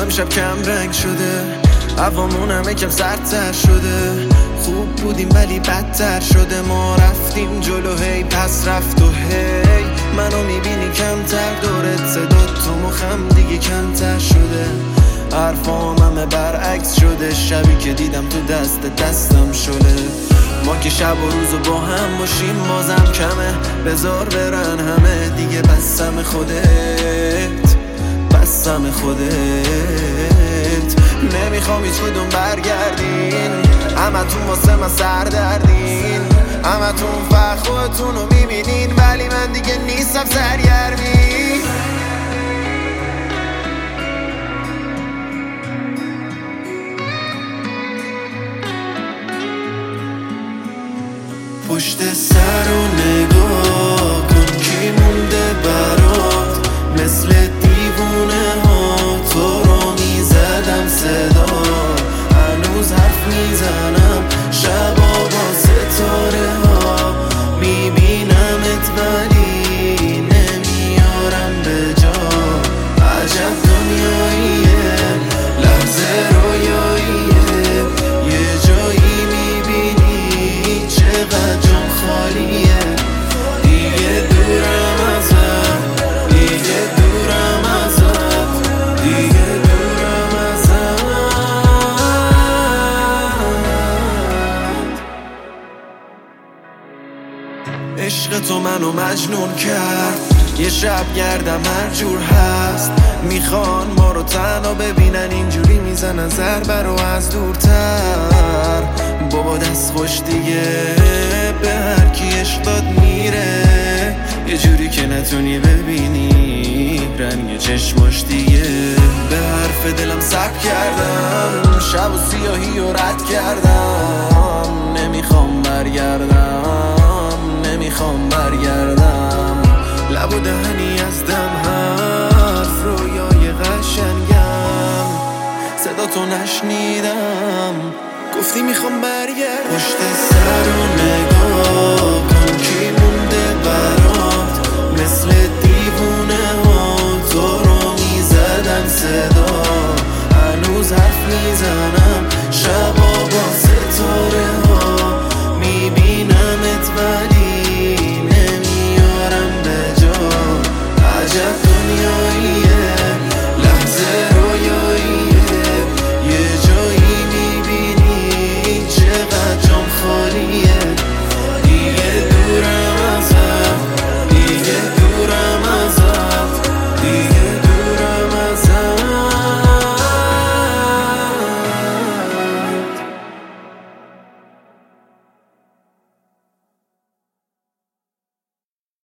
امشب کم رنگ شده، هوامون یکم سردتر شده. خوب بودیم ولی بدتر شده، ما رفتیم جلو هی پس رفت و هی. منو میبینی کمتر، دورت صدات تو مخم دیگه کمتر شده. حرفام همه برعکس شده، شبی که دیدم تو دستم شده. ما که شب و روزو با هم باشیم بازم کمه، بذار برن همه دیگه، بسم خودت، بسم خودت. نمیخوام هیچ کدوم برگردین، همتون واسه من سردردین، همتون فقط خودتونو میبینین ولی من دیگه نیستم سرگرمی. پشت سر و نگاه کن کی مونده برات، مثل دیوونه ها تو رو میزدم صدا. هنوز حرف میزنم شبا با ستاره ها، میبینمت ولی نمیارم به جا. عجب دنیاییه، لحظه رویاییه، یه جایی میبینی چقدر جام خالیه. دیگه دورم ازت، دیگه دورم ازت، دیگه دورم ازت. عشق تو منو مجنون کرد، یه شب گردم هر جور هست. میخوان ما رو تنها ببینن، اینجوری میزنن ضربه رو از دورتر. بابا دست خوش دیگه، به هر کی عشق داد میره، یه جوری که نتونی ببینی رنگ چشماش دیگه. به حرف دلم صبر کردم، شب و سیاهی رو رد کردم. نمیخوام برگردم، نمیخوام برگردم. لب و دهنی از دم حرف، رویای قشنگم، صدا تو نشنیدم، گفتی میخوام برگردم. پشت سر و نگاه کن کی مونده برات، مثل دیوونه ها تو رو میزدم صدا.